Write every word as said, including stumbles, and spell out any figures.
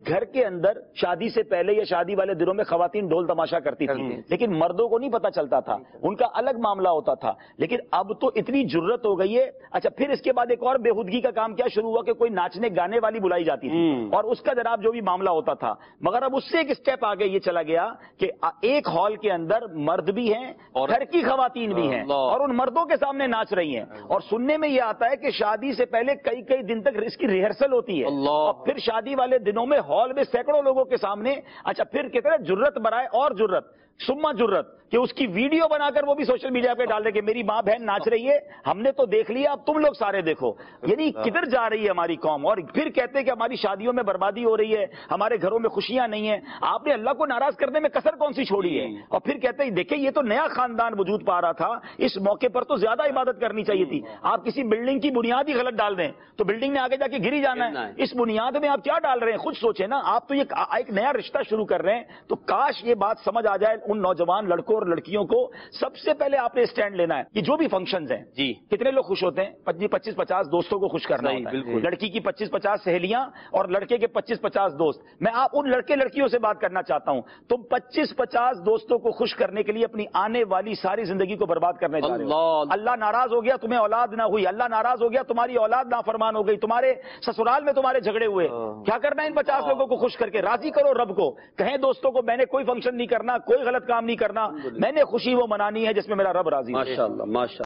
گھر کے اندر شادی سے پہلے یا شادی والے دنوں میں خواتین ڈھول تماشا کرتی تھی، لیکن مردوں کو نہیں پتا چلتا تھا، ان کا الگ معاملہ ہوتا تھا. لیکن اب تو اتنی جرت ہو گئی ہے. اچھا پھر اس کے بعد ایک اور بےہودگی کا کام کیا شروع ہوا کہ کوئی ناچنے گانے والی بلائی جاتی تھی اور اس کا جناب جو بھی معاملہ ہوتا تھا. مگر اب اس سے ایک اسٹیپ آگے یہ چلا گیا کہ ایک ہال کے اندر مرد بھی ہیں اور گھر کی خواتین بھی ہیں اور ان مردوں کے سامنے ناچ رہی ہیں. اور سننے میں یہ آتا ہے کہ شادی سے پہلے کئی کئی دن تک اس کی ریہرسل ہوتی ہے اور پھر شادی والے دنوں میں ہال میں سینکڑوں لوگوں کے سامنے. اچھا پھر کہتے ہیں جرت برائے اور جرت سما جرت کہ اس کی ویڈیو بنا کر وہ بھی سوشل میڈیا پہ ڈال دے کہ میری ماں بہن ناچ رہی ہے، ہم نے تو دیکھ لیا، اب تم لوگ سارے دیکھو. یعنی کدھر جا رہی ہے ہماری قوم. اور پھر کہتے ہیں کہ ہماری شادیوں میں بربادی ہو رہی ہے، ہمارے گھروں میں خوشیاں نہیں ہیں. آپ نے اللہ کو ناراض کرنے میں کسر کون سی چھوڑی ہے؟ اور پھر کہتے ہیں دیکھیں یہ تو نیا خاندان وجود پا رہا تھا، اس موقع پر تو زیادہ عبادت کرنی چاہیے تھی. آپ کسی بلڈنگ کی بنیاد ہی غلط ڈال دیں تو بلڈنگ نے آگے جا کے گری جانا ہے. اس بنیاد میں آپ کیا ڈال رہے ہیں خود سوچیں نا. آپ تو یہ ایک نیا رشتہ شروع کر رہے ہیں. تو کاش یہ بات سمجھ آ جائے ان نوجوان لڑکوں اور لڑکیوں کو. سب سے پہلے آپ نے اسٹینڈ لینا ہے کہ جو بھی فنکشنز ہیں جی کتنے لوگ خوش ہوتے ہیں؟ پچیس پچاس دوستوں کو خوش کرنا ہوتا ہے. لڑکی کی پچیس پچاس سہیلیاں اور لڑکے کے پچیس پچاس دوست. میں آپ ان لڑکے لڑکیوں سے بات کرنا چاہتا ہوں، تم پچیس پچاس دوستوں کو خوش کرنے کے لیے اپنی آنے والی ساری زندگی کو برباد کرنے جا رہے ہو. اللہ ناراض ہو گیا، تمہیں اولاد نہ ہوئی. اللہ ناراض ہو گیا، تمہاری اولاد نافرمان ہو گئی. تمہارے سسرال میں تمہارے جھگڑے ہوئے. کیا کرنا ہے ان پچاس لوگوں کو خوش کر کے؟ راضی کرو رب کو. کہیں دوستوں کو میں نے کوئی فنکشن نہیں کرنا، کوئی غلط کام نہیں کرنا، میں نے خوشی وہ منانی ہے جس میں میرا رب راضی ہے. ماشاءاللہ ماشاءاللہ.